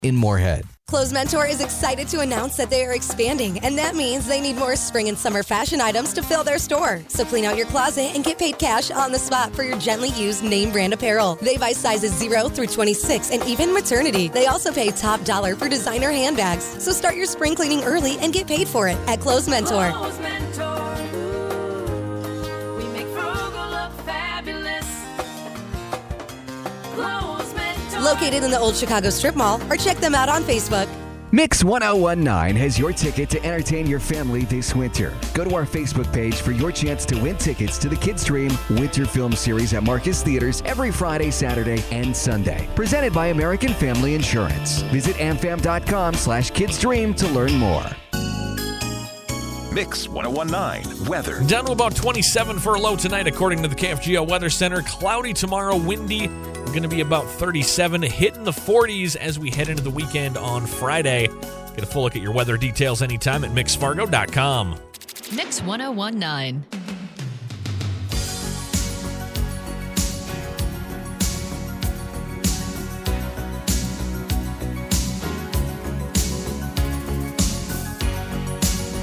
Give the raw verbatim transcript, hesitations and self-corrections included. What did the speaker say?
in Moorhead. Clothes Mentor is excited to announce that they are expanding, and that means they need more spring and summer fashion items to fill their store. So clean out your closet and get paid cash on the spot for your gently used name brand apparel. They buy sizes zero through twenty-six and even maternity. They also pay top dollar for designer handbags. So start your spring cleaning early and get paid for it at Clothes Mentor. Clothes Mentor. Ooh, we make frugal look fabulous. Clothes Mentor. Located in the Old Chicago Strip Mall, or check them out on Facebook. Mix one oh one nine has your ticket to entertain your family this winter. Go to our Facebook page for your chance to win tickets to the Kids Dream Winter Film Series at Marcus Theaters every Friday, Saturday, and Sunday. Presented by American Family Insurance. Visit amfam.com slash kidsdream to learn more. Mix one oh one nine weather. Down to about twenty-seven for a low tonight, according to the K F G O Weather Center. Cloudy tomorrow, windy. Going to be about thirty-seven, hitting the forties as we head into the weekend on Friday. Get a full look at your weather details anytime at mix fargo dot com. Mix one oh one nine.